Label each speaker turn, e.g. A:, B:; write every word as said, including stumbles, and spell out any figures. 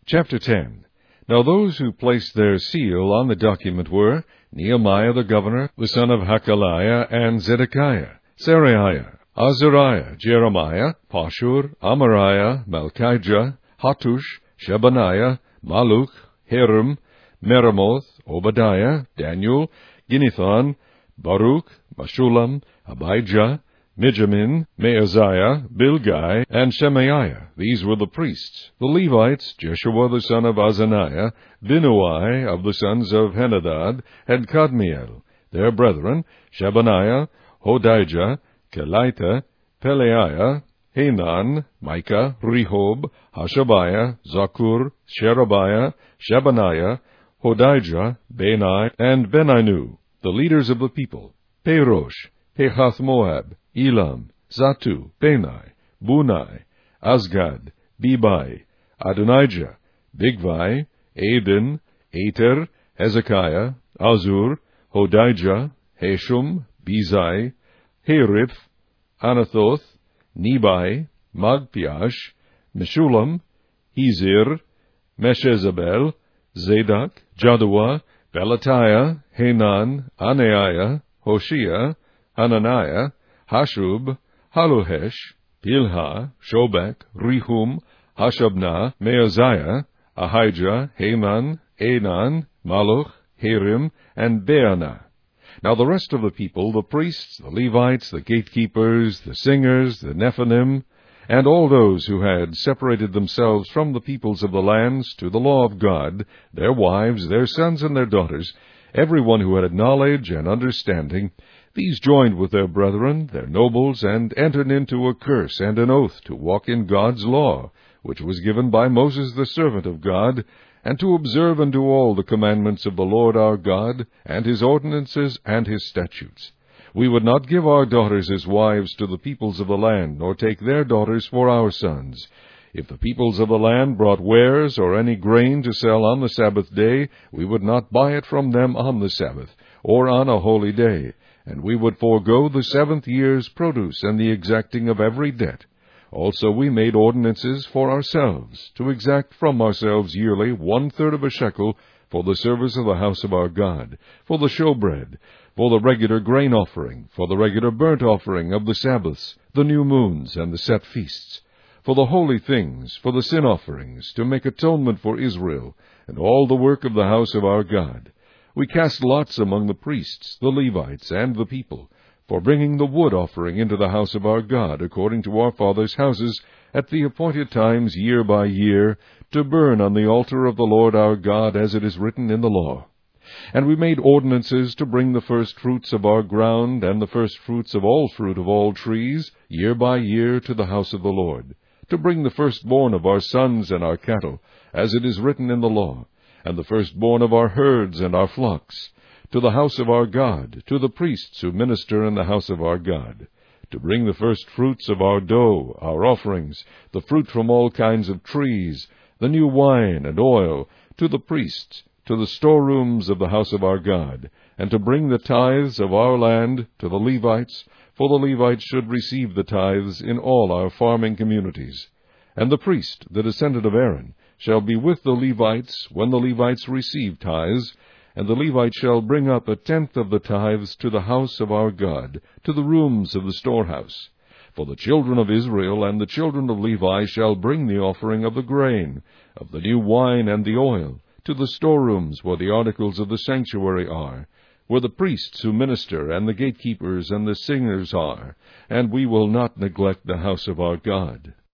A: Chapter ten. Now those who placed their seal on the document were Nehemiah the governor, the son of Hakaliah, and Zedekiah, Seraiah, Azariah, Jeremiah, Pashur, Amariah, Malchijah, Hattush, Shebaniah, Malluch, Hiram, Meremoth, Obadiah, Daniel, Ginnethon, Baruch, Meshullam, Abijah, Mijamin, Maaziah, Bilgai, and Shemaiah. These were the priests. The Levites, Jeshua the son of Azaniah, Binnui of the sons of Henadad, and Kadmiel. Their brethren, Shebaniah, Hodijah, Kelita, Peleiah, Hanan, Micah, Rehob, Hashabiah, Zakur, Sherebiah, Shebaniah, Hodijah, Bani, and Beninu, the leaders of the people, Perosh, Pehath-Moab, Elam, Zatu, Bani, Bunai, Azgad, Bebai, Adonijah, Bigvai, Adin, Ater, Hezekiah, Azur, Hodijah, Hashum, Bezai, Harith, Anathoth, Nebai, Magpiash, Meshullam, Hezir, Meshezabel, Zadok, Jaddua, Pelatiah, Hanan, Anaiah, Hoshea, Hananiah, Hashub, Haluhesh, Pilha, Shobek, Rehum, Hashabnah, Maaziah, Ahijah, Haman, Anan, Malluch, Harim, and Baanah. Now the rest of the people, the priests, the Levites, the gatekeepers, the singers, the Nephilim, and all those who had separated themselves from the peoples of the lands to the law of God, their wives, their sons, and their daughters, every one who had knowledge and understanding, these joined with their brethren, their nobles, and entered into a curse and an oath to walk in God's law, which was given by Moses the servant of God, and to observe and do all the commandments of the Lord our God, and his ordinances and his statutes. We would not give our daughters as wives to the peoples of the land, nor take their daughters for our sons. If the peoples of the land brought wares or any grain to sell on the Sabbath day, we would not buy it from them on the Sabbath, or on a holy day, and we would forego the seventh year's produce and the exacting of every debt. Also we made ordinances for ourselves, to exact from ourselves yearly one-third of a shekel for the service of the house of our God, for the showbread, for the regular grain offering, for the regular burnt offering of the Sabbaths, the new moons, and the set feasts, for the holy things, for the sin offerings, to make atonement for Israel, and all the work of the house of our God. We cast lots among the priests, the Levites, and the people, for bringing the wood offering into the house of our God, according to our fathers' houses, at the appointed times year by year, to burn on the altar of the Lord our God, as it is written in the law. And we made ordinances to bring the first fruits of our ground, and the first fruits of all fruit of all trees, year by year, to the house of the Lord, to bring the firstborn of our sons and our cattle, as it is written in the law, and the firstborn of our herds and our flocks, to the house of our God, to the priests who minister in the house of our God, to bring the first fruits of our dough, our offerings, the fruit from all kinds of trees, the new wine and oil, to the priests, to the storerooms of the house of our God, and to bring the tithes of our land to the Levites, for the Levites should receive the tithes in all our farming communities. And the priest, the descendant of Aaron, shall be with the Levites when the Levites receive tithes, and the Levite shall bring up a tenth of the tithes to the house of our God, to the rooms of the storehouse. For the children of Israel and the children of Levi shall bring the offering of the grain, of the new wine and the oil, to the storerooms where the articles of the sanctuary are, where the priests who minister and the gatekeepers and the singers are, and we will not neglect the house of our God.